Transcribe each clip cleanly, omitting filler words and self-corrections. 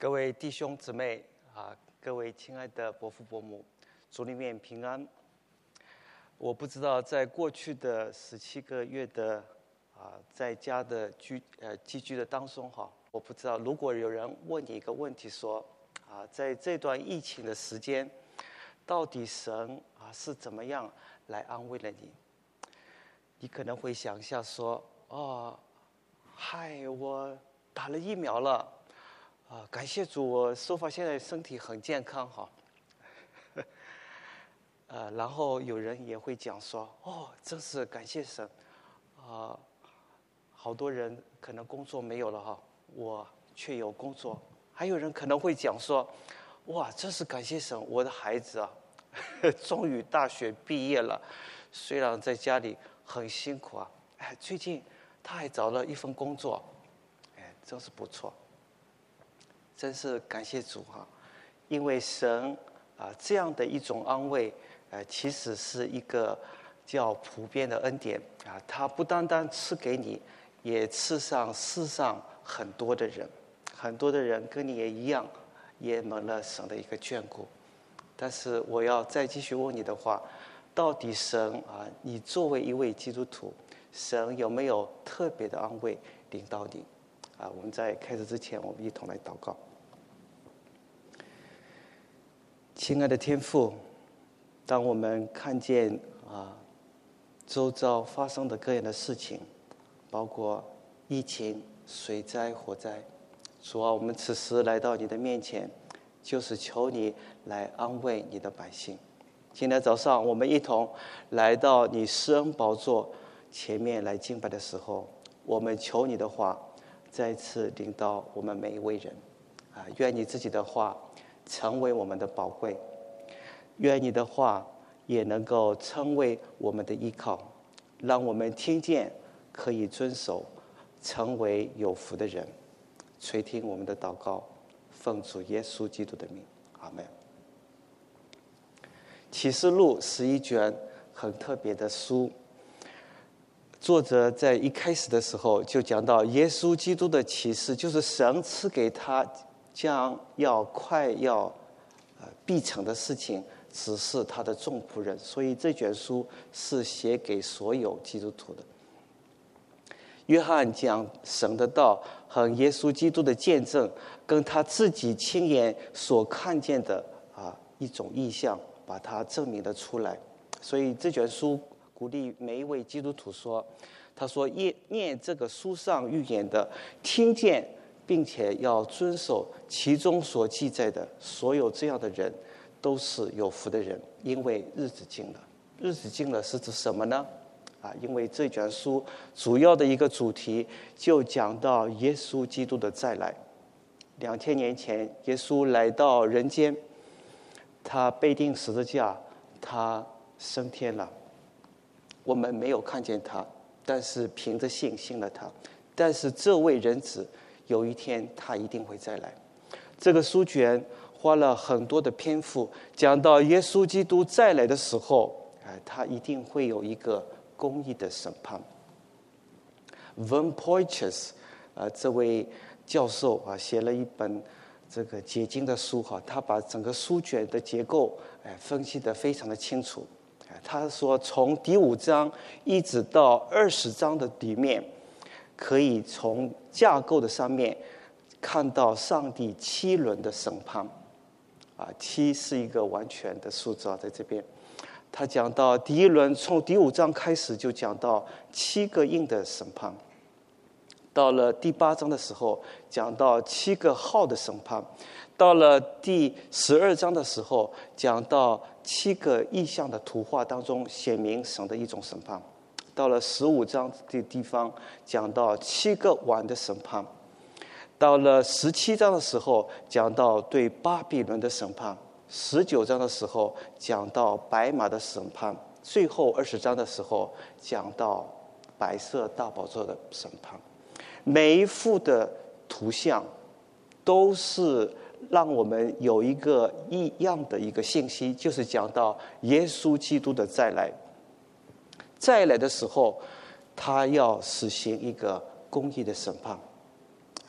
各位弟兄姊妹各位亲爱的伯父伯母，主里面平安。我不知道在过去的17个月的在家的寄居的当中我不知道如果有人问你一个问题说在这段疫情的时间，到底神是怎么样来安慰了你？你可能会想一下说，我打了疫苗了。感谢主，我说法现在身体很健康然后有人也会讲说，真是感谢神好多人可能工作没有了我却有工作。还有人可能会讲说，真是感谢神，我的孩子终于大学毕业了，虽然在家里很辛苦最近他还找了一份工作，真是不错。真是感谢主因为神这样的一种安慰其实是一个叫普遍的恩典他不单单赐给你，也赐上世上很多的人，很多的人跟你也一样，也蒙了神的一个眷顾。但是我要再继续问你的话，到底神你作为一位基督徒，神有没有特别的安慰领导你我们在开始之前，我们一同来祷告。亲爱的天父，当我们看见周遭发生的各样的事情，包括疫情、水灾、火灾，主我们此时来到你的面前，就是求你来安慰你的百姓。今天早上我们一同来到你施恩宝座前面来敬拜的时候，我们求你的话再次领导我们每一位人愿你自己的话成为我们的宝贵，愿你的话也能够成为我们的依靠，让我们听见可以遵守，成为有福的人。垂听我们的祷告，奉主耶稣基督的名，阿们。启示录11卷很特别的书，作者在一开始的时候就讲到耶稣基督的启示，就是神赐给他将要快要必成的事情，指示他的众仆人，所以这卷书是写给所有基督徒的。约翰讲神的道和耶稣基督的见证，跟他自己亲眼所看见的一种意象，把它证明了出来。所以这卷书鼓励每一位基督徒说，他说念这个书上预言的，听见并且要遵守其中所记载的，所有这样的人都是有福的人，因为日子近了。日子近了是指什么呢？因为这卷书主要的一个主题就讲到耶稣基督的再来。2000年前耶稣来到人间，他被钉十字架，他升天了。我们没有看见他，但是凭着信信了他。但是这位人子有一天他一定会再来。这个书卷花了很多的篇幅讲到耶稣基督再来的时候他一定会有一个公义的审判。Von Poitras这位教授写了一本这个解经的书他把整个书卷的结构分析得非常的清楚。他说从第5章一直到20章的里面，可以从架构的上面看到上帝7轮的审判7是一个完全的数字在这边。他讲到第一轮，从第5章开始就讲到7个印的审判，到了第8章的时候讲到7个号的审判，到了第12章的时候讲到7个异象的图画当中显明神的一种审判，到了15章的地方讲到7个碗的审判，到了17章的时候讲到对巴比伦的审判，19章的时候讲到白马的审判，最后20章的时候讲到白色大宝座的审判。每一幅的图像都是让我们有一个异样的一个信息，就是讲到耶稣基督的再来。再来的时候他要实行一个公义的审判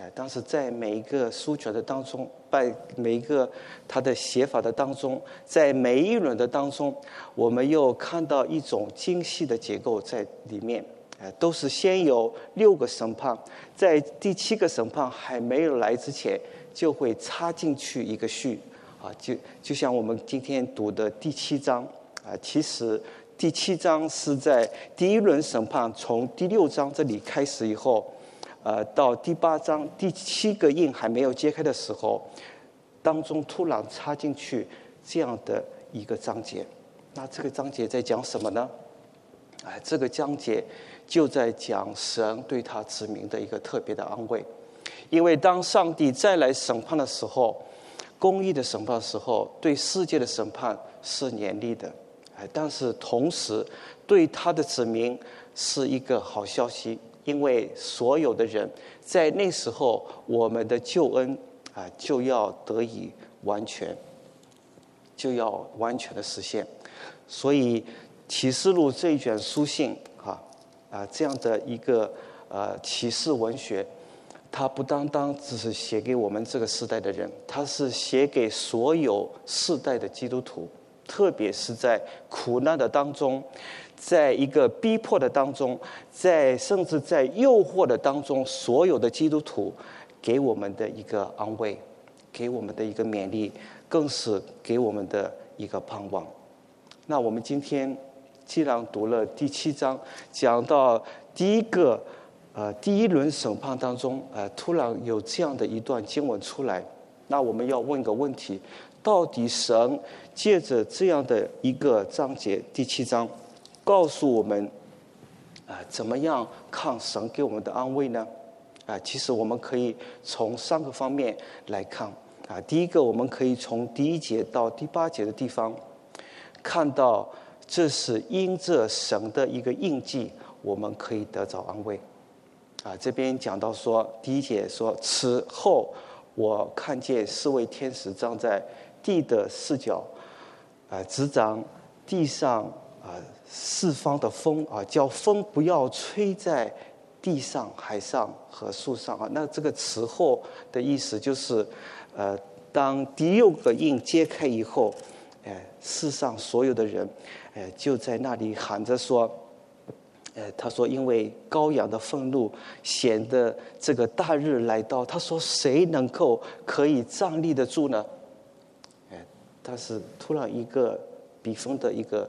但是在每一个书卷的当中，在每一个他的写法的当中，在每一轮的当中，我们又看到一种精细的结构在里面。都是先有6个审判，在第7个审判还没有来之前，就会插进去一个序就像我们今天读的第7章其实第7章是在第1轮审判从第6章这里开始以后，到第8章第7个印还没有揭开的时候，当中突然插进去这样的一个章节。那这个章节在讲什么呢？这个章节就在讲神对他子民的一个特别的安慰。因为当上帝再来审判的时候，公义的审判的时候，对世界的审判是严厉的，但是同时对他的子民是一个好消息，因为所有的人在那时候，我们的救恩就要得以完全，就要完全的实现。所以启示录这一卷书信这样的一个启示文学，它不单单只是写给我们这个时代的人，它是写给所有世代的基督徒，特别是在苦难的当中，在一个逼迫的当中，甚至在诱惑的当中，所有的基督徒给我们的一个安慰，给我们的一个勉励，更是给我们的一个盼望。那我们今天既然读了第7章，讲到第一轮审判当中，突然有这样的一段经文出来，那我们要问个问题：到底神借着这样的一个章节，第7章，告诉我们怎么样看神给我们的安慰呢？其实我们可以从3个方面来看第一个，我们可以从第1节到第8节的地方看到，这是因着神的一个印记，我们可以得着安慰这边讲到说，第1节说，此后我看见4位天使站在地的4角执掌地上四方的风叫风不要吹在地上、海上和树上那这个此后的意思就是当第6个印揭开以后，世上所有的人就在那里喊着说，他说因为羔羊的愤怒显得这个大日来到，他说谁能够可以站立得住呢？但是突然一个笔锋的一个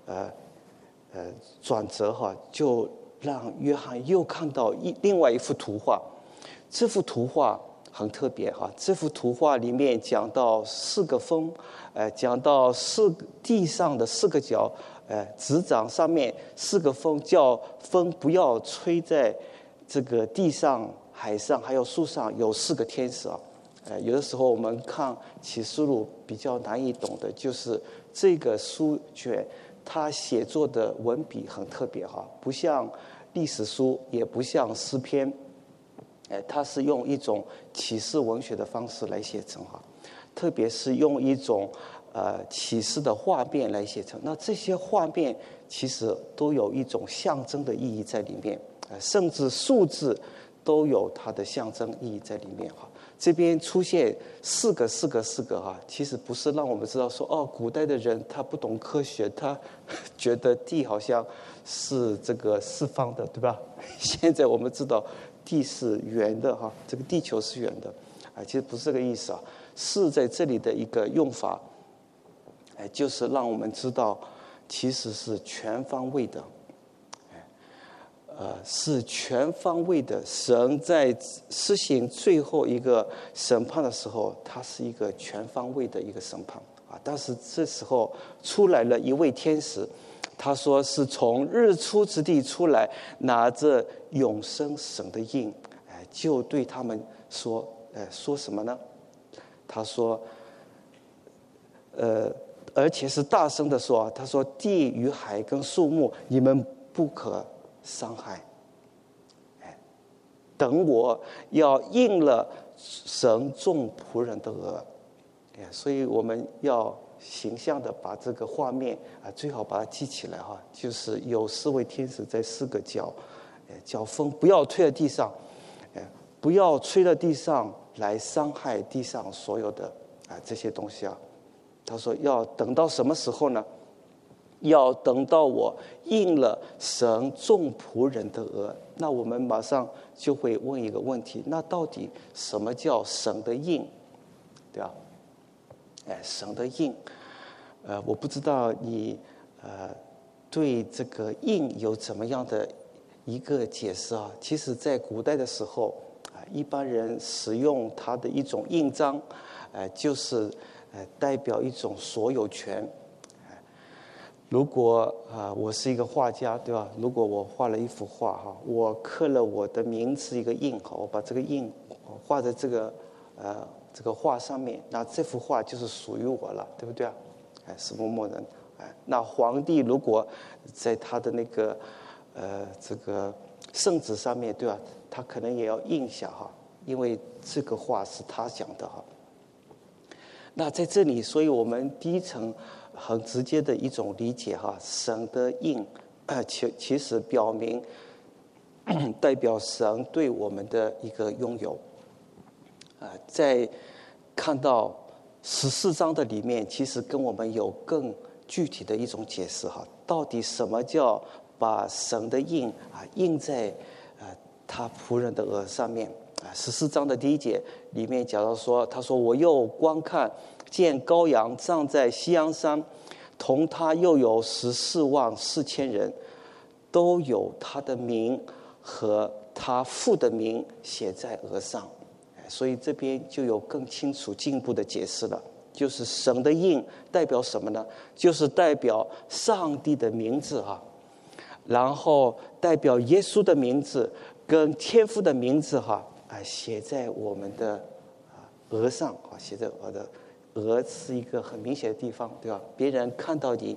转折就让约翰又看到另外一幅图画。这幅图画很特别这幅图画里面讲到4个风，讲到地上的4个角，执掌上面4个风，叫风不要吹在这个地上、海上还有树上，有4个天使有的时候我们看启示录比较难以懂的，就是这个书卷它写作的文笔很特别不像历史书，也不像诗篇，它是用一种启示文学的方式来写成特别是用一种启示的画面来写成。那这些画面其实都有一种象征的意义在里面，甚至数字都有它的象征意义在里面这边出现4个其实不是让我们知道说古代的人他不懂科学，他觉得地好像是这个四方的，对吧？现在我们知道地是圆的这个地球是圆的其实不是这个意思是在这里的一个用法就是让我们知道其实是全方位的是全方位的。神在施行最后一个审判的时候，它是一个全方位的一个审判但是这时候出来了一位天使，他说是从日出之地出来，拿着永生神的印就对他们说说什么呢？他说而且是大声的说，他说地与海跟树木你们不可伤害，等我要应了神众仆人的额。所以我们要形象的把这个画面最好把它记起来就是有4位天使在4个角，叫风不要吹在地上， 不要吹到地上来伤害地上所有的这些东西啊。他说要等到什么时候呢？要等到我应了神众仆人的额。那我们马上就会问一个问题，那到底什么叫神的应？对吧？神的应，我不知道你对这个应有怎么样的一个解释啊？其实在古代的时候一般人使用它的一种印章，就是代表一种所有权。如果我是一个画家，对吧？如果我画了一幅画哈，我刻了我的名字一个印哈，我把这个印画在这个画上面，那这幅画就是属于我了，对不对啊？是某某人。那皇帝如果在他的那个这个圣旨上面，对吧？他可能也要印下哈，因为这个话是他讲的哈。那在这里，所以我们第一层很直接的一种理解哈，神的印，其实表明代表神对我们的一个拥有。在看到14章的里面，其实跟我们有更具体的一种解释哈，到底什么叫把神的印印在他仆人的额上面？14章的第1节里面讲到说，他说我又观看，见羔羊站在西安山，同他又有14万4千人，都有他的名和他父的名写在额上。所以这边就有更清楚进一步的解释了，就是神的印代表什么呢？就是代表上帝的名字然后代表耶稣的名字跟天父的名字写在我们的额上写在我的额是一个很明显的地方，对吧？别人看到你，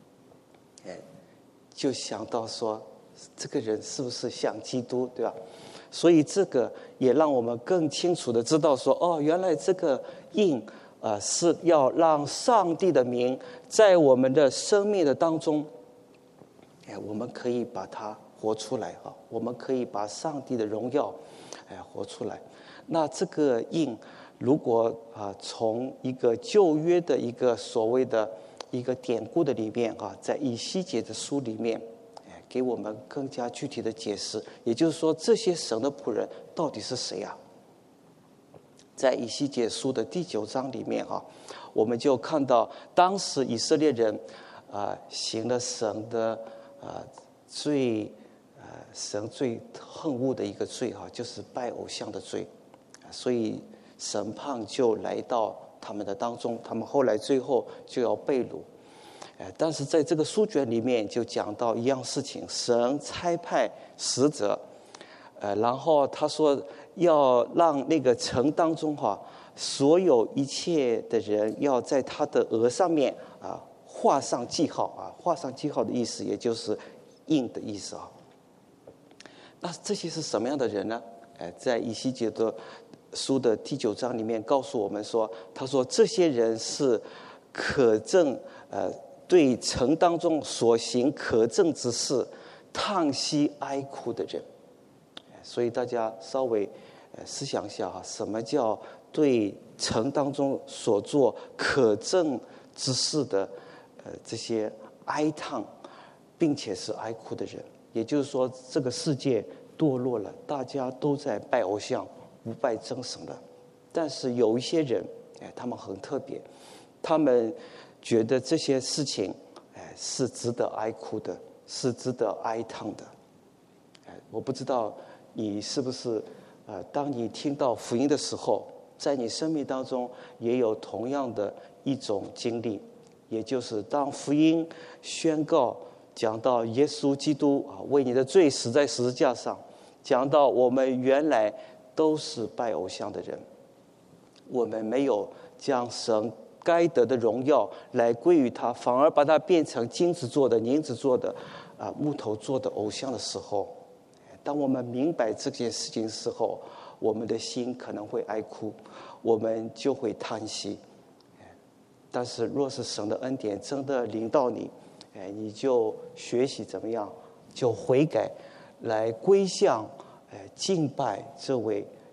就想到说这个人是不是像基督，对吧？所以这个也让我们更清楚的知道说，原来这个印是要让上帝的名在我们的生命的当中，我们可以把它活出来我们可以把上帝的荣耀活出来。那这个印如果从一个旧约的一个所谓的一个典故的里面在以西结的书里面给我们更加具体的解释，也就是说这些神的仆人到底是谁啊？在以西结书的第9章里面我们就看到当时以色列人行了神的神最恨恶的一个罪就是拜偶像的罪，所以审判就来到他们的当中，他们后来最后就要被掳。但是在这个书卷里面就讲到一样事情，神差派使者，然后他说要让那个城当中所有一切的人要在他的额上面画上记号画上记号的意思也就是印的意思那这些是什么样的人呢？在以西结的书的第9章里面告诉我们说，他说这些人是可证对城当中所行可证之事叹息哀哭的人。所以大家稍微思想一下什么叫对城当中所做可证之事的这些哀叹并且是哀哭的人。也就是说这个世界堕落了，大家都在拜偶像，不拜真神了。但是有一些人他们很特别，他们觉得这些事情是值得哀哭的，是值得哀叹的。我不知道你是不是当你听到福音的时候，在你生命当中也有同样的一种经历，也就是当福音宣告讲到耶稣基督为你的罪死在十字架上，讲到我们原来都是拜偶像的人，我们没有将神该得的荣耀来归于他，反而把它变成金子做的、银子做的、木头做的偶像的时候，当我们明白这件事情的时候，我们的心可能会哀哭，我们就会叹息。但是若是神的恩典真的临到你，你就学习怎么样，就悔改，来归向敬拜这位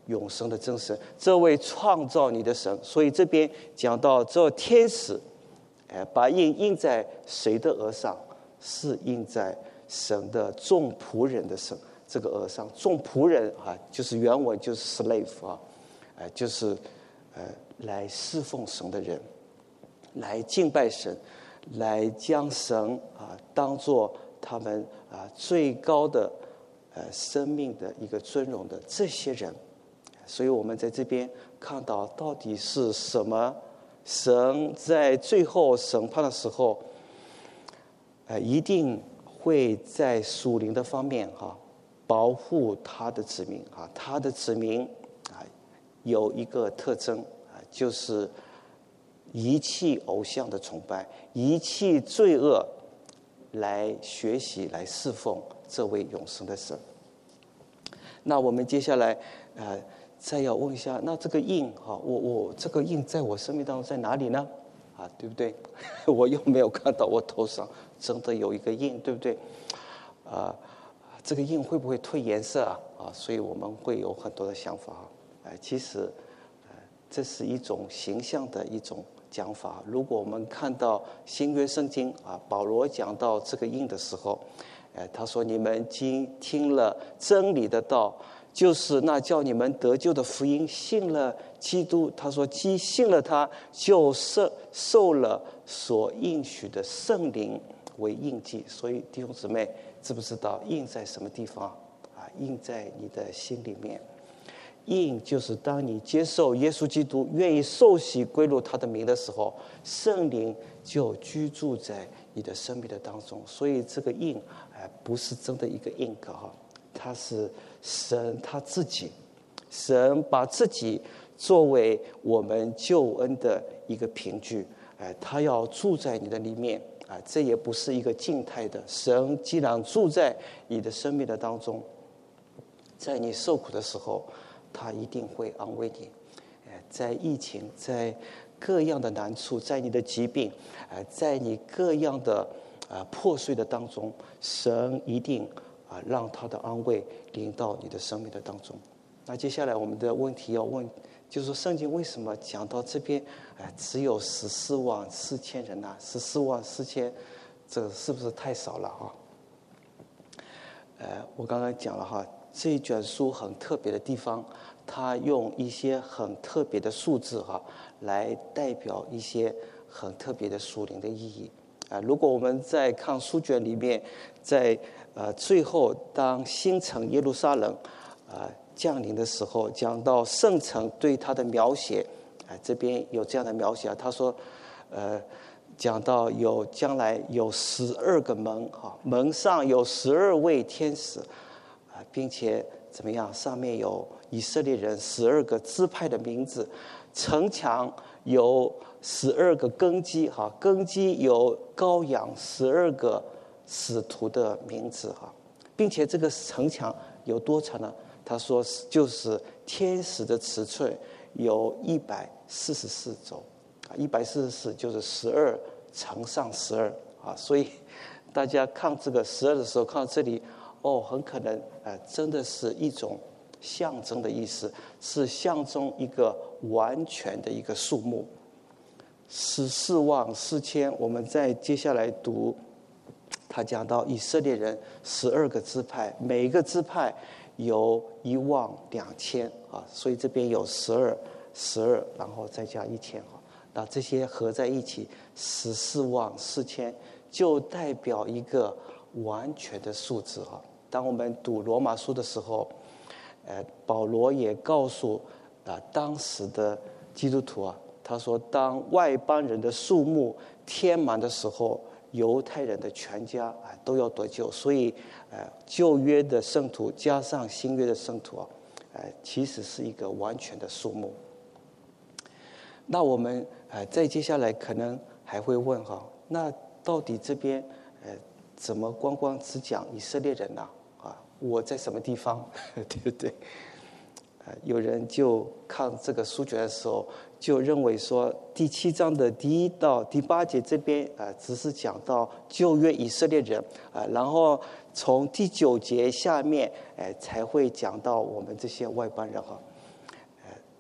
永生的真神，这位创造你的神。所以这边讲到这天使，把印印在谁的额上？是印在神的众仆人的这个额上。众仆人就是原文就是 slave 就是来侍奉神的人，来敬拜神，来将神当作他们最高的生命的一个尊荣的这些人。所以我们在这边看到到底是什么？神在最后审判的时候，一定会在属灵的方面保护他的子民他的子民有一个特征就是遗弃偶像的崇拜，遗弃罪恶，来学习来侍奉这位永生的神。那我们接下来再要问一下，那这个印我这个印在我生命当中在哪里呢？对不对？我又没有看到我头上真的有一个印，对不对？这个印会不会褪颜色所以我们会有很多的想法其实这是一种形象的一种讲法。如果我们看到新约圣经保罗讲到这个印的时候，他说你们今听了真理的道，就是那叫你们得救的福音，信了基督，他说既信了他，就受了所应许的圣灵为印记。所以弟兄姊妹，知不知道印在什么地方印在你的心里面。印就是当你接受耶稣基督，愿意受洗归入他的名的时候，圣灵就居住在你的生命的当中。所以这个印不是真的一个 ink 它是神他自己，神把自己作为我们救恩的一个凭据，他要住在你的里面这也不是一个静态的。神既然住在你的生命的当中，在你受苦的时候，他一定会安慰你。在疫情，在各样的难处，在你的疾病，在你各样的破碎的当中，神一定让他的安慰临到你的生命的当中。那接下来我们的问题要问，就是说圣经为什么讲到这边只有144000人呢？144000，这是不是太少了我刚刚讲了这一卷书很特别的地方，它用一些很特别的数字来代表一些很特别的属灵的意义。如果我们在看书卷里面，在最后当新城耶路撒冷降临的时候，讲到圣城对它的描写，这边有这样的描写他说讲到将来有12个门门上有12位天使并且怎么样，上面有以色列人12个支派的名字，城墙有12个根基根基有羔羊12个使徒的名字并且这个城墙有多长呢？他说就是天使的尺寸有144肘144就是12乘上12所以大家看这个12的时候，看到这里很可能真的是一种象征的意思，是象征一个完全的一个数目。144000，我们再接下来读，他讲到以色列人12个支派，每一个支派有12000所以这边有12，然后再加1000那这些合在一起144000，就代表一个完全的数字当我们读罗马书的时候，保罗也告诉当时的基督徒他说当外邦人的数目填满的时候，犹太人的全家都要得救。所以旧约的圣徒加上新约的圣徒其实是一个完全的数目。那我们再接下来可能还会问那到底这边怎么光只讲以色列人呢？我在什么地方对不对？有人就看这个书卷的时候，就认为说第7章的第1到第8节这边只是讲到旧约以色列人然后从第9节下面才会讲到我们这些外邦人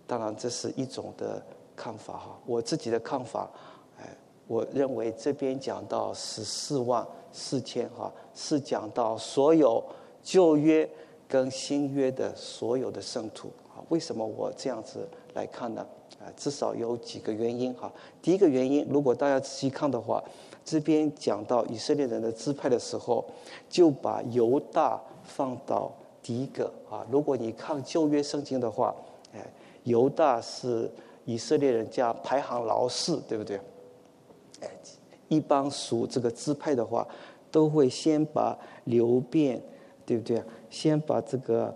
当然这是一种的看法哈。我自己的看法，我认为这边讲到144000哈，是讲到所有旧约跟新约的所有的圣徒啊。为什么我这样子来看呢？至少有几个原因哈。第一个原因，如果大家仔细看的话，这边讲到以色列人的支派的时候，就把犹大放到第一个啊。如果你看旧约圣经的话，犹大是以色列人家排行老4，对不对？一般属这个支派的话，都会先把流便，对不对？先把这个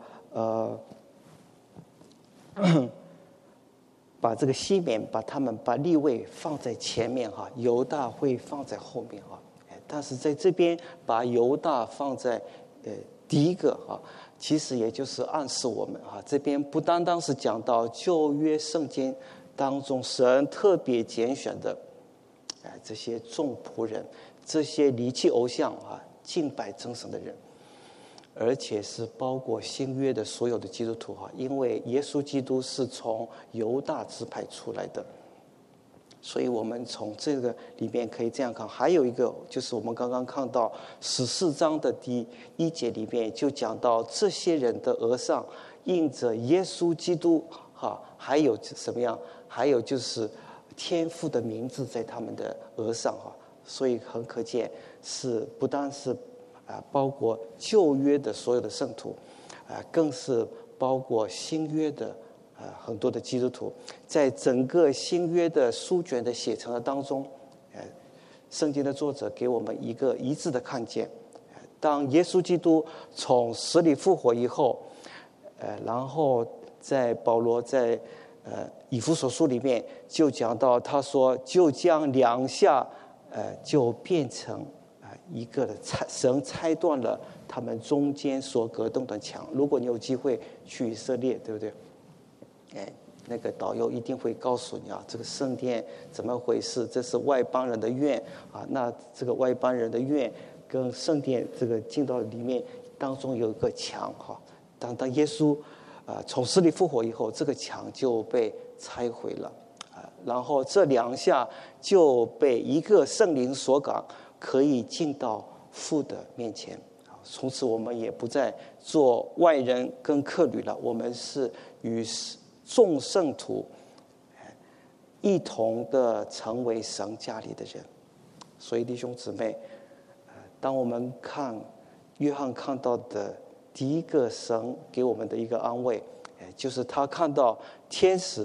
把这个西缅，把利未放在前面哈，犹大会放在后面哈。但是在这边把犹大放在第一个哈，其实也就是暗示我们哈，这边不单单是讲到旧约圣经当中神特别拣选的这些众仆人，这些离弃偶像啊、敬拜真神的人，而且是包括新约的所有的基督徒哈，因为耶稣基督是从犹大支派出来的，所以我们从这个里面可以这样看。还有一个就是我们刚刚看到14章的第1节里面就讲到这些人的额上印着耶稣基督哈，还有什么样？还有就是天父的名字在他们的额上哈，所以很可见是不单是包括旧约的所有的圣徒，更是包括新约的很多的基督徒。在整个新约的书卷的写成的当中，圣经的作者给我们一个一致的看见：当耶稣基督从死里复活以后，然后在保罗在以弗所书里面就讲到，他说就将两下就变成一个的神拆断了他们中间所隔动的墙。如果你有机会去以色列，对不对？那个导游一定会告诉你这个圣殿怎么回事？这是外邦人的院那这个外邦人的院跟圣殿这个进到里面当中有一个墙当耶稣从死里复活以后，这个墙就被拆毁了然后这两下就被一个圣灵所感，可以进到父的面前。从此我们也不再做外人跟客旅了，我们是与众圣徒一同的成为神家里的人。所以弟兄姊妹，当我们看约翰看到的第一个神给我们的一个安慰，就是他看到天使，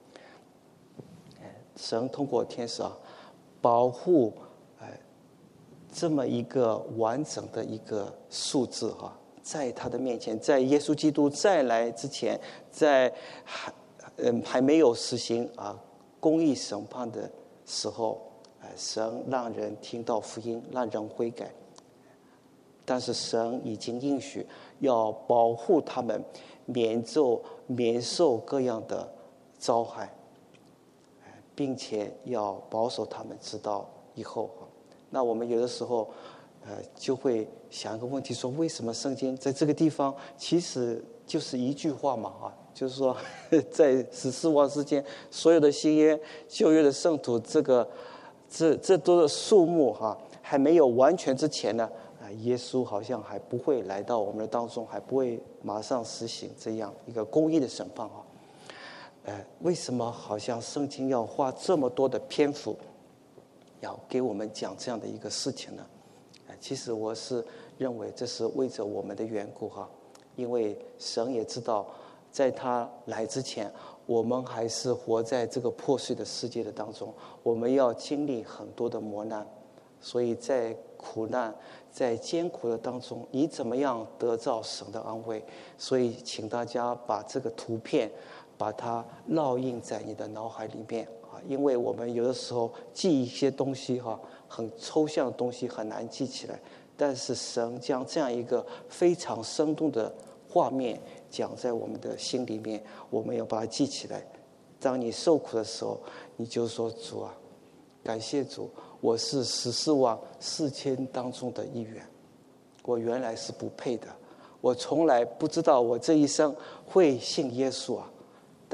神通过天使保护这么一个完整的一个数字在他的面前，在耶稣基督再来之前，在还没有实行公义审判的时候，神让人听到福音，让人悔改。但是神已经应许要保护他们免受各样的遭害，并且要保守他们直到以后。那我们有的时候就会想一个问题，说为什么圣经在这个地方其实就是一句话嘛就是说在14万之间所有的新约旧约的圣徒，这都是数目还没有完全之前呢，耶稣好像还不会来到我们的当中，还不会马上实行这样一个公义的审判为什么好像圣经要花这么多的篇幅要给我们讲这样的一个事情呢？其实我是认为这是为着我们的缘故因为神也知道在他来之前，我们还是活在这个破碎的世界的当中，我们要经历很多的磨难，所以在苦难在艰苦的当中，你怎么样得到神的安慰？所以请大家把这个图片把它烙印在你的脑海里面因为我们有的时候记一些东西很抽象的东西很难记起来，但是神将这样一个非常生动的画面讲在我们的心里面，我们要把它记起来。当你受苦的时候，你就说主感谢主，我是14万4千当中的一员，我原来是不配的，我从来不知道我这一生会信耶稣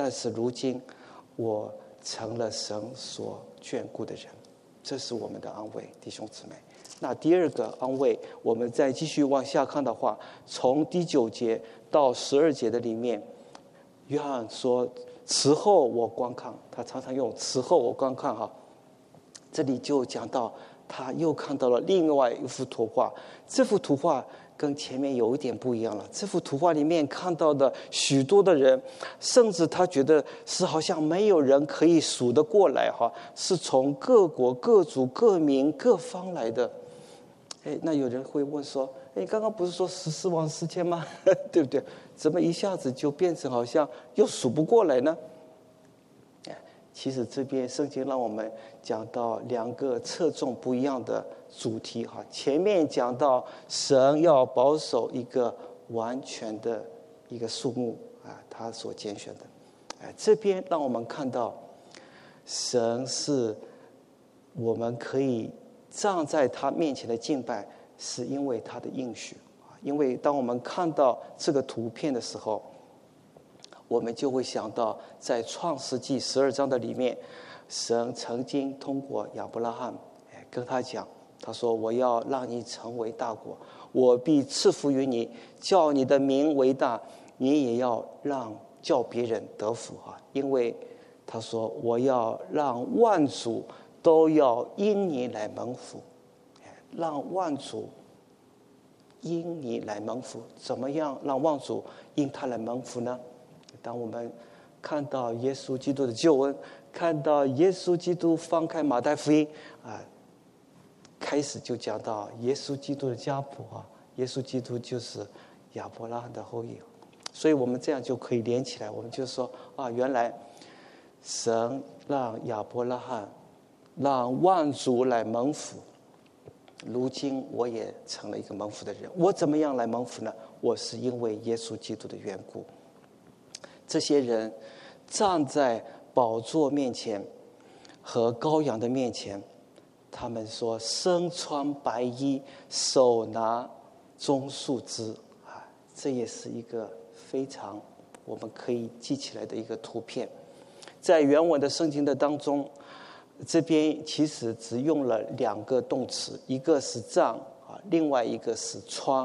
但是如今我成了神所眷顾的人。这是我们的安慰，弟兄姊妹。那第二个安慰，我们再继续往下看的话，从第9节到12节的里面，约翰说此后我观看，他常常用此后我观看这里就讲到他又看到了另外一幅图画。这幅图画跟前面有一点不一样了。这幅图画里面看到的许多的人，甚至他觉得是好像没有人可以数得过来是从各国各族各民各方来的。那有人会问说，刚刚不是说14万4千吗？对不对？怎么一下子就变成好像又数不过来呢？其实这边圣经让我们讲到2个侧重不一样的主题前面讲到神要保守一个完全的一个数目他所拣选的。这边让我们看到神是我们可以站在他面前的敬拜，是因为他的应许。因为当我们看到这个图片的时候，我们就会想到在创世纪12章的里面，神曾经通过亚伯拉罕跟他讲，他说我要让你成为大国，我必赐福于你，叫你的名为大，你也要叫别人得福因为他说我要让万族都要因你来蒙福。让万族因你来蒙福，怎么样让万族因他来蒙福呢？当我们看到耶稣基督的救恩，看到耶稣基督翻开马太福音开始就讲到耶稣基督的家谱耶稣基督就是亚伯拉罕的后裔。所以我们这样就可以连起来，我们就说原来神让亚伯拉罕让万族来蒙福，如今我也成了一个蒙福的人。我怎么样来蒙福呢？我是因为耶稣基督的缘故。这些人站在宝座面前和羔羊的面前，他们说身穿白衣，手拿棕树枝这也是一个非常我们可以记起来的一个图片。在原文的圣经的当中，这边其实只用了2个动词，一个是杖另外一个是穿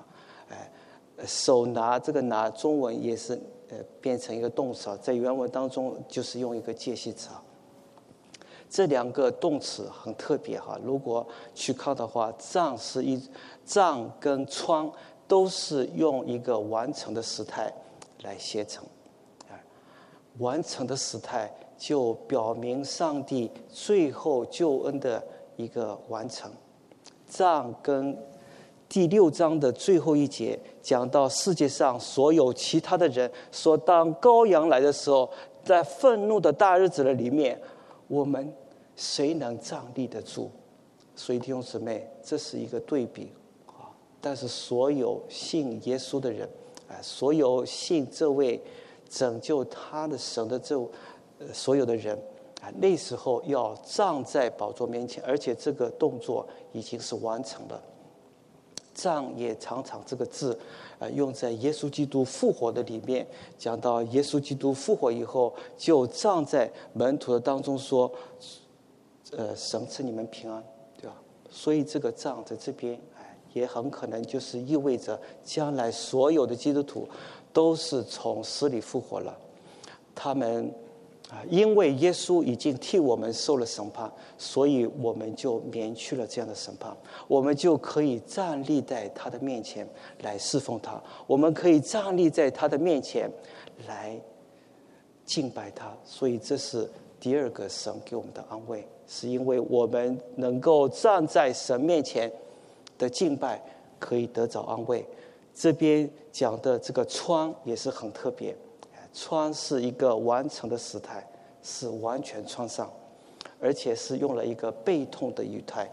手拿，这个拿中文也是变成一个动词在原文当中就是用一个介系词这2个动词很特别如果去看的话，杖跟穿都是用一个完成的时态来写成完成的时态就表明上帝最后救恩的一个完成。杖跟第6章的最后一节讲到世界上所有其他的人说，当羔羊来的时候，在愤怒的大日子的里面，我们谁能站立得住？所以弟兄姊妹，这是一个对比但是所有信耶稣的人所有信这位拯救他的神的所有的人那时候要站在宝座面前，而且这个动作已经是完成了。站也常常这个字用在耶稣基督复活的里面，讲到耶稣基督复活以后就站在门徒的当中说神赐你们平安，对吧？所以这个站在这边也很可能就是意味着将来所有的基督徒都是从死里复活了。他们因为耶稣已经替我们受了审判，所以我们就免去了这样的审判，我们就可以站立在他的面前来侍奉他，我们可以站立在他的面前来敬拜他。所以这是第2个神给我们的安慰，是因为我们能够站在神面前的敬拜可以得着安慰。这边讲的这个穿也是很特别，穿是一个完成的时态，是完全穿上，而且是用了一个被动的语态。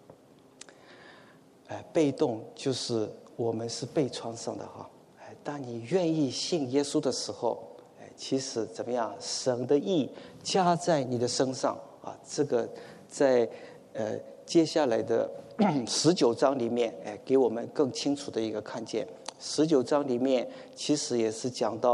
被动就是我们是被穿上的当你愿意信耶稣的时候，其实怎么样，神的义加在你的身上这个在接下来的19章里面给我们更清楚的一个看见。19章里面其实也是讲到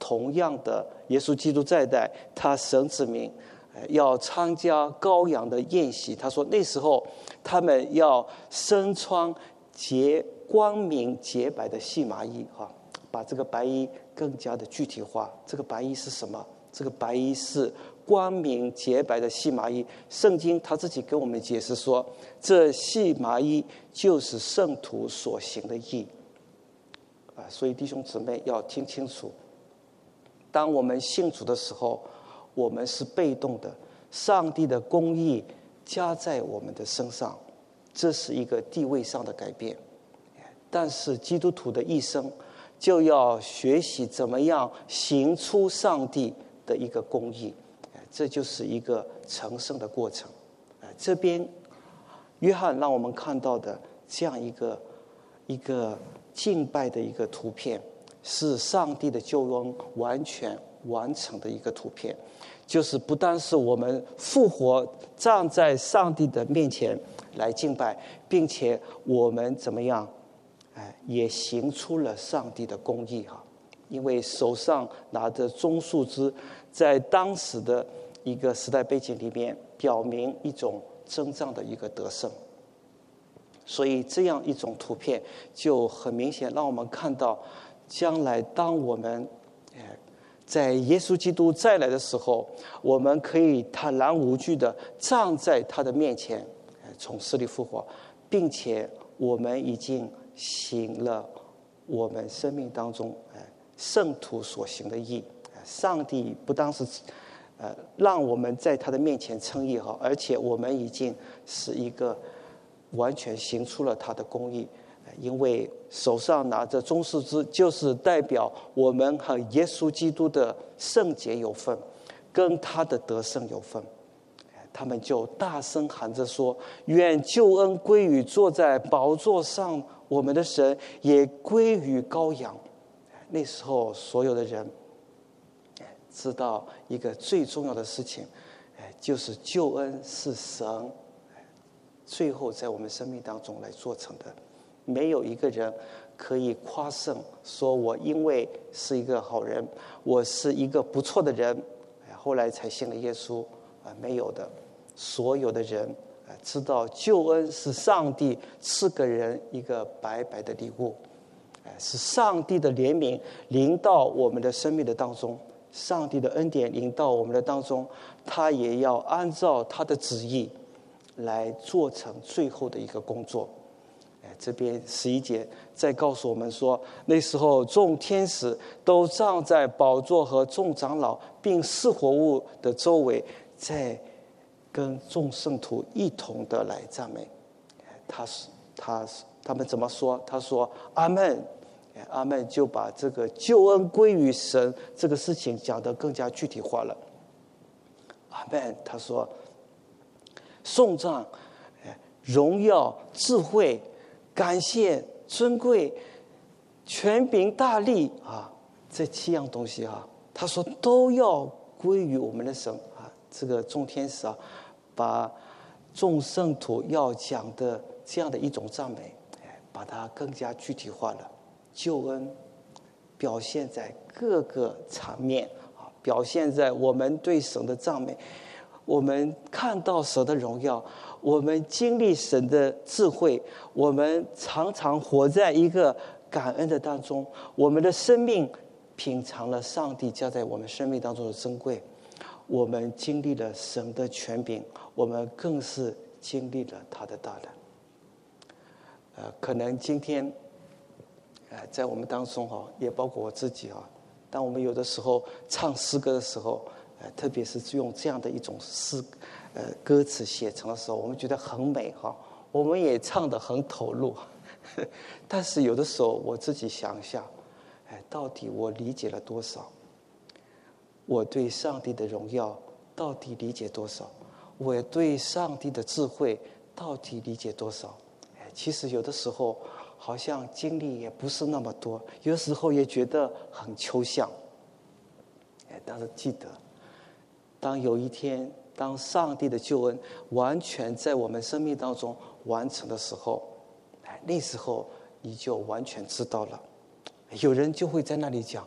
同样的，耶稣基督在代，他神子民要参加羔羊的宴席。他说那时候他们要身穿光明洁白的细麻衣，把这个白衣更加的具体化。这个白衣是什么？这个白衣是光明洁白的细麻衣。圣经他自己跟我们解释说，这细麻衣就是圣徒所行的义。所以弟兄姊妹要听清楚，当我们信主的时候，我们是被动的，上帝的公义加在我们的身上，这是一个地位上的改变。但是基督徒的一生就要学习怎么样行出上帝的一个公义，这就是一个成圣的过程。这边约翰让我们看到的这样一个敬拜的一个图片，是上帝的救恩完全完成的一个图片。就是不单是我们复活站在上帝的面前来敬拜，并且我们怎么样也行出了上帝的公义。因为手上拿着棕树枝，在当时的一个时代背景里面，表明一种征战的一个得胜。所以这样一种图片就很明显让我们看到，将来当我们在耶稣基督再来的时候，我们可以坦然无惧地站在他的面前，从死里复活，并且我们已经行了我们生命当中圣徒所行的义。上帝不单是让我们在他的面前称义，而且我们已经是一个完全行出了他的公义。因为手上拿着棕树枝，就是代表我们和耶稣基督的圣洁有份，跟他的得胜有份。他们就大声喊着说，愿救恩归于坐在宝座上我们的神，也归于羔羊。那时候所有的人知道一个最重要的事情，就是救恩是神最后在我们生命当中来做成的。没有一个人可以夸胜说，我因为是一个好人，我是一个不错的人，后来才信了耶稣。没有的。所有的人知道救恩是上帝赐给人一个白白的礼物，是上帝的怜悯临到我们的生命的当中，上帝的恩典临到我们的当中，他也要按照他的旨意来做成最后的一个工作。这边11节再告诉我们说，那时候众天使都站在宝座和众长老并四活物的周围，在跟众圣徒一同的来赞美。他们怎么说？他说阿们，阿们，就把这个救恩归于神这个事情讲得更加具体化了。阿们，他说颂赞、荣耀、智慧、感谢、尊贵、权柄、大力这7样东西他说都要归于我们的神这个众天使把众圣徒要讲的这样的一种赞美，把它更加具体化了。救恩表现在各个场面表现在我们对神的赞美，我们看到神的荣耀，我们经历神的智慧，我们常常活在一个感恩的当中，我们的生命品尝了上帝加在我们生命当中的珍贵，我们经历了神的权柄，我们更是经历了他的大能。可能今天在我们当中也包括我自己当我们有的时候唱诗歌的时候，特别是用这样的一种歌词写成的时候，我们觉得很美我们也唱得很投入。但是有的时候我自己想一下，到底我理解了多少？我对上帝的荣耀到底理解多少？我对上帝的智慧到底理解多少？其实有的时候好像经历也不是那么多，有的时候也觉得很抽象。但是记得，当有一天，当上帝的救恩完全在我们生命当中完成的时候，那时候你就完全知道了。有人就会在那里讲，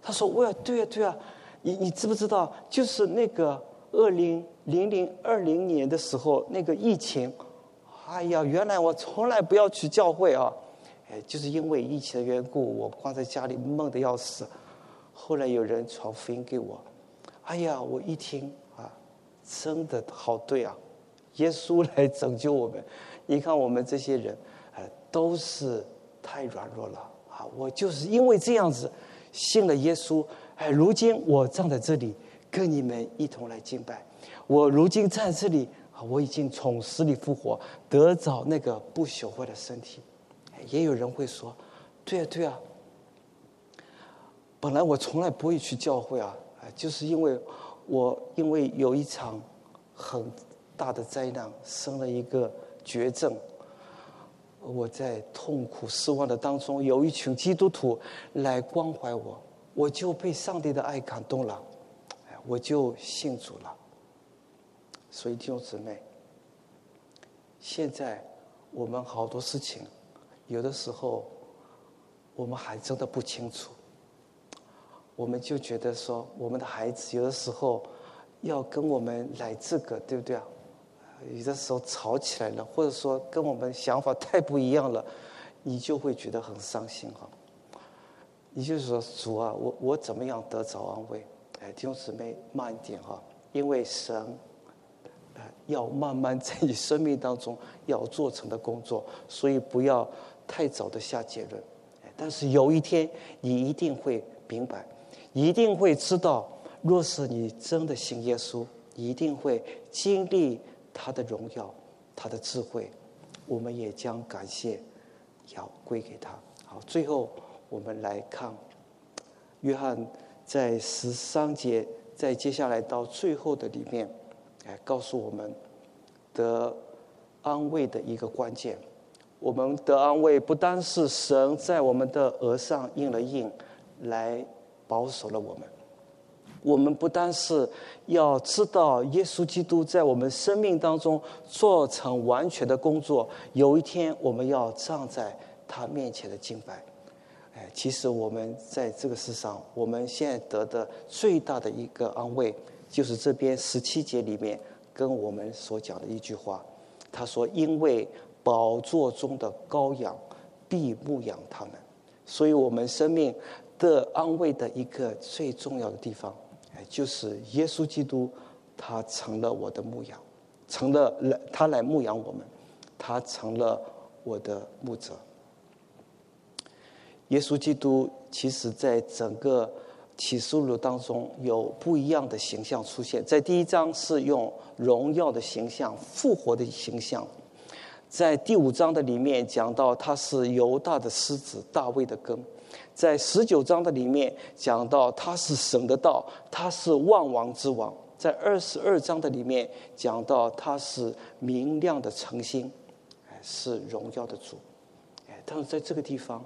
他说：“对啊，你知不知道？就是那个2020年的时候，那个疫情，哎呀，原来我从来不要去教会啊，就是因为疫情的缘故，我光在家里闷得要死。后来有人传福音给我，哎呀，我一听啊，真的好对啊，耶稣来拯救我们。你看我们这些人，都是太软弱了啊！我就是因为这样子信了耶稣，如今我站在这里跟你们一同来敬拜。我如今在这里啊，我已经从死里复活，得着那个不朽坏的身体。也有人会说，对啊，本来我从来不会去教会啊，就是因为有一场很大的灾难，生了一个绝症。我在痛苦失望的当中，有一群基督徒来关怀我，我就被上帝的爱感动了，我就信主了。所以弟兄姊妹，现在我们好多事情，有的时候我们还真的不清楚，我们就觉得说，我们的孩子有的时候要跟我们来这个，对不对啊？有的时候吵起来了，或者说跟我们想法太不一样了，你就会觉得很伤心哈。你就说主啊，我怎么样得着安慰？弟兄姊妹慢一点哈，因为神要慢慢在你生命当中要做成的工作，所以不要太早的下结论。但是有一天你一定会明白，一定会知道，若是你真的信耶稣，一定会经历他的荣耀，他的智慧，我们也将感谢要归给他。好，最后我们来看约翰在13节，在接下来到最后的里面，告诉我们得安慰的一个关键。我们得安慰不单是神在我们的额上印了印，来保守了我们。我们不单是要知道耶稣基督在我们生命当中做成完全的工作，有一天我们要站在他面前的敬拜。其实我们在这个世上，我们现在得的最大的一个安慰，就是这边17节里面跟我们所讲的一句话，他说：“因为宝座中的羔羊必牧养他们。”所以我们生命的安慰的一个最重要的地方，就是耶稣基督，他成了我的牧羊，他来牧养我们，他成了我的牧者。耶稣基督其实在整个启示录当中有不一样的形象出现，在第1章是用荣耀的形象、复活的形象，在第5章的里面讲到他是犹大的狮子，大卫的根，在19章的里面讲到他是神的道，他是万王之王，在22章的里面讲到他是明亮的晨星，是荣耀的主。但是在这个地方，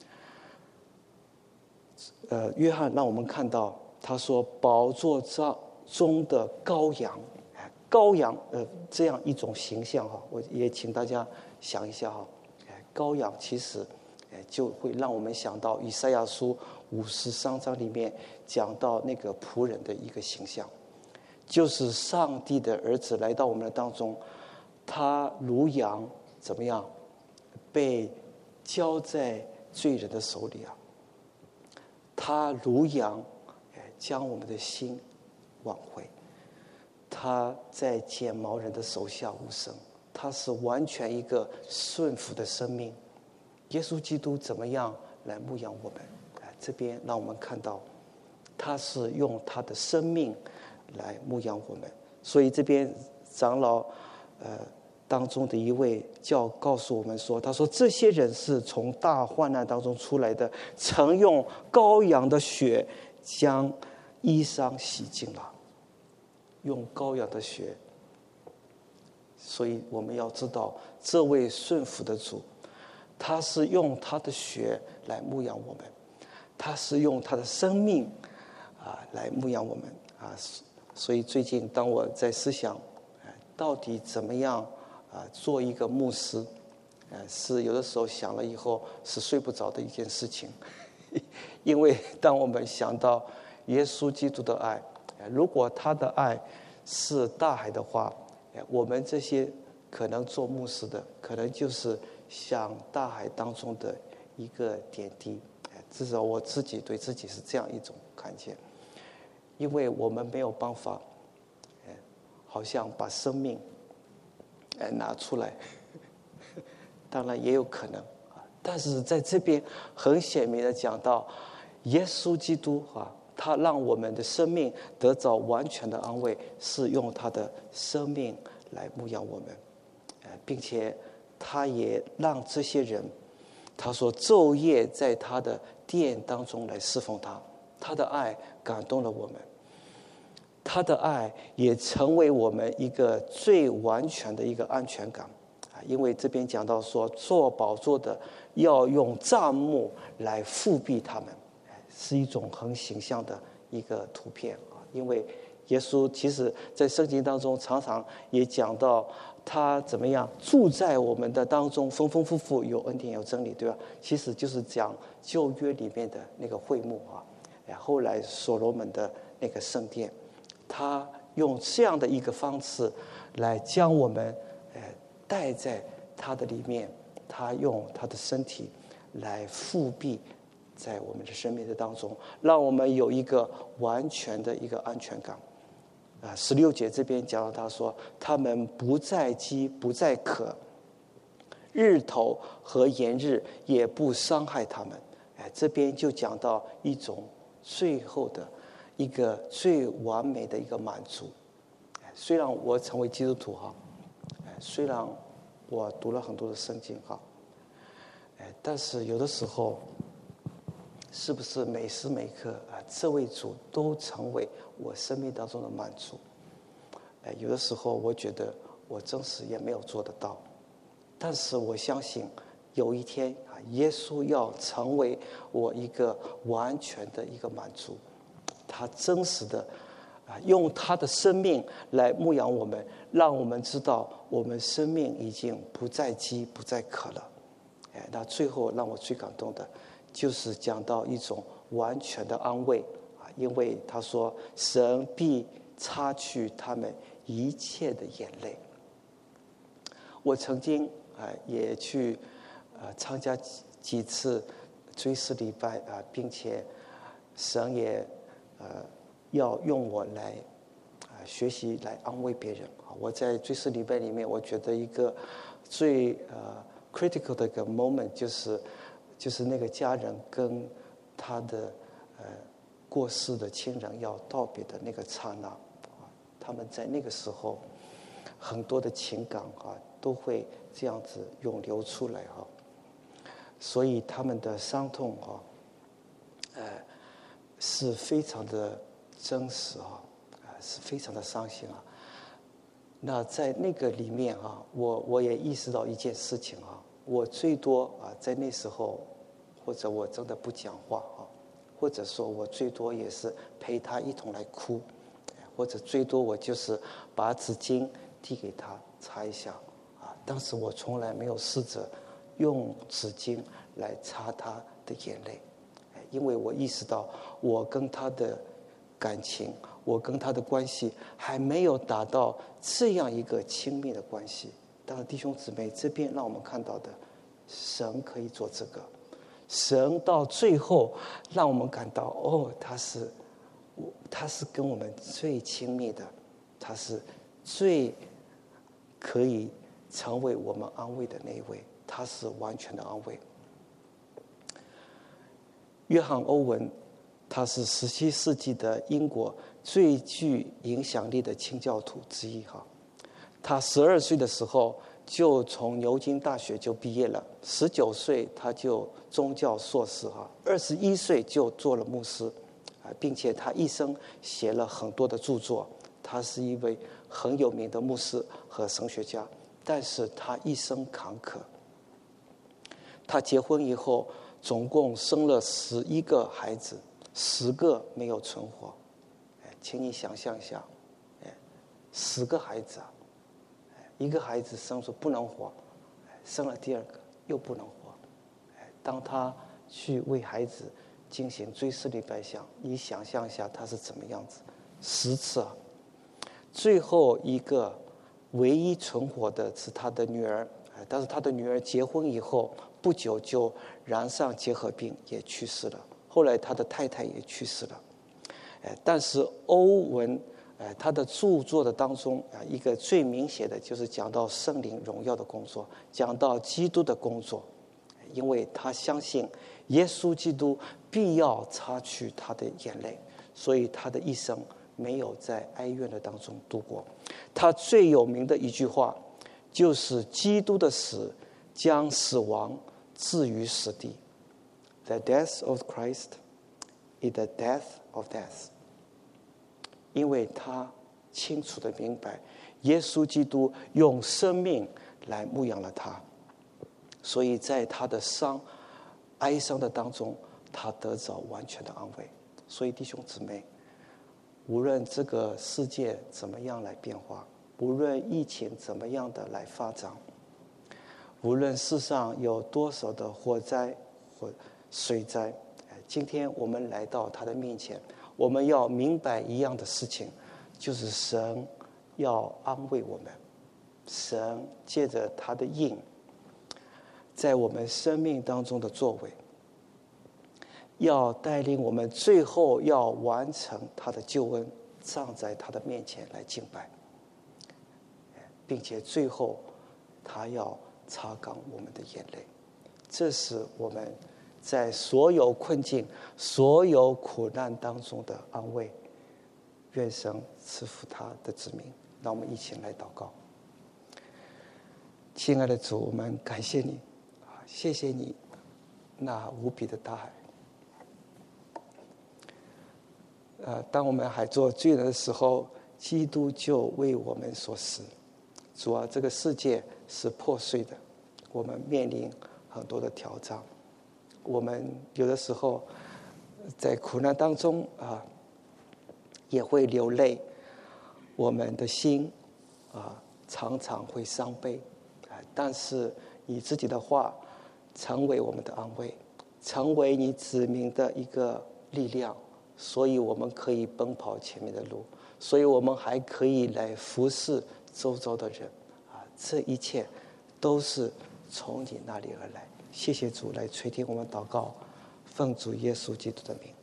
约翰让我们看到，他说宝座中的羔羊，这样一种形象哈，我也请大家想一下哈，羔羊其实就会让我们想到以赛亚书53章里面讲到那个仆人的一个形象，就是上帝的儿子来到我们的当中，他如羊怎么样被交在罪人的手里啊？他如羊将我们的心挽回，他在剪毛人的手下无声，他是完全一个顺服的生命。耶稣基督怎么样来牧养我们？这边让我们看到，他是用他的生命来牧养我们。所以这边长老当中的一位告诉我们说，他说这些人是从大患难当中出来的，曾用羔羊的血将衣裳洗净了，用羔羊的血。所以我们要知道，这位顺服的主，他是用他的血来牧养我们，他是用他的生命来牧养我们所以最近当我在思想到底怎么样做一个牧师，是有的时候想了以后是睡不着的一件事情， 因为当我们想到耶稣基督的爱，如果他的爱是大海的话，我们这些可能做牧师的，可能就是像大海当中的一个点滴。至少我自己对自己是这样一种看见，因为我们没有办法，好像把生命拿出来，当然也有可能，但是在这边很显明的讲到，耶稣基督他让我们的生命得到完全的安慰，是用他的生命来牧养我们，并且他也让这些人，他说昼夜在他的殿当中来侍奉他，他的爱感动了我们，他的爱也成为我们一个最完全的一个安全感。因为这边讲到说，做宝座的要用帐幕来覆庇他们，是一种很形象的一个图片。因为耶稣其实在圣经当中常常也讲到他怎么样住在我们的当中，丰丰富富，有恩典有真理，对吧？其实就是讲旧约里面的那个会幕后来所罗门的那个圣殿，他用这样的一个方式来将我们带在他的里面，他用他的身体来覆庇在我们的生命的当中，让我们有一个完全的一个安全感。16节这边讲到，他说他们不再饥不再渴，日头和炎日也不伤害他们。这边就讲到一种最后的一个最完美的一个满足。虽然我成为基督徒虽然我读了很多的圣经但是有的时候是不是每时每刻这位主都成为我生命当中的满足？有的时候我觉得我真实也没有做得到，但是我相信有一天耶稣要成为我一个完全的一个满足，他真实的用他的生命来牧养我们，让我们知道我们生命已经不再饥不再渴了。那最后让我最感动的就是讲到一种完全的安慰因为他说神必擦去他们一切的眼泪。我曾经也去参加几次追思礼拜并且神也要用我来学习来安慰别人。我在追思礼拜里面，我觉得一个最critical 的一个 moment 就是那个家人跟他的过世的亲人要道别的那个刹那他们在那个时候很多的情感都会这样子涌流出来所以他们的伤痛是非常的真实是非常的伤心那在那个里面我也意识到一件事情我最多在那时候，或者我真的不讲话或者说我最多也是陪他一同来哭，或者最多我就是把纸巾递给他擦一下但是我从来没有试着用纸巾来擦他的眼泪，因为我意识到我跟他的感情，我跟他的关系还没有达到这样一个亲密的关系。当然弟兄姊妹，这边让我们看到的神可以做这个，神到最后让我们感到他是跟我们最亲密的，他是最可以成为我们安慰的那一位，他是完全的安慰。约翰·欧文他是17世纪的英国最具影响力的清教徒之一他12岁的时候就从牛津大学就毕业了，19岁他就宗教硕士21岁就做了牧师并且他一生写了很多的著作，他是一位很有名的牧师和神学家，但是他一生坎坷。他结婚以后总共生了11个孩子，10个没有存活。请你想象一下，10个孩子一个孩子生出不能活，生了第二个又不能活。当他去为孩子进行追思礼拜香。你想象一下它是怎么样子，10次啊。最后一个唯一存活的是他的女儿，但是他的女儿结婚以后不久就染上结核病，也去世了。后来他的太太也去世了。但是欧文他的著作的当中一个最明显的就是讲到圣灵荣耀的工作，讲到基督的工作，因为他相信耶稣基督必要擦去他的眼泪，所以他的一生没有在哀怨的当中度过。他最有名的一句话就是基督的死将死亡置于死地。 The death of Christ is the death of death。 因为他清楚地明白耶稣基督用生命来牧养了他，所以在他的哀伤的当中，他得着完全的安慰。所以弟兄姊妹，无论这个世界怎么样来变化，无论疫情怎么样的来发展，无论世上有多少的火灾或水灾，今天我们来到他的面前，我们要明白一样的事情，就是神要安慰我们，神借着他的印在我们生命当中的作为，要带领我们最后要完成他的救恩，站在他的面前来敬拜，并且最后他要擦干我们的眼泪。这是我们在所有困境、所有苦难当中的安慰。愿神赐福他的子民。让我们一起来祷告。亲爱的主，我们感谢你，谢谢你那无比的大爱。当我们还做罪人的时候，基督就为我们所死。主啊，这个世界是破碎的，我们面临很多的挑战，我们有的时候在苦难当中也会流泪，我们的心常常会伤悲，但是以自己的话成为我们的安慰，成为你子民的一个力量，所以我们可以奔跑前面的路，所以我们还可以来服侍周遭的人这一切都是从你那里而来。谢谢主来垂听我们祷告，奉主耶稣基督的名。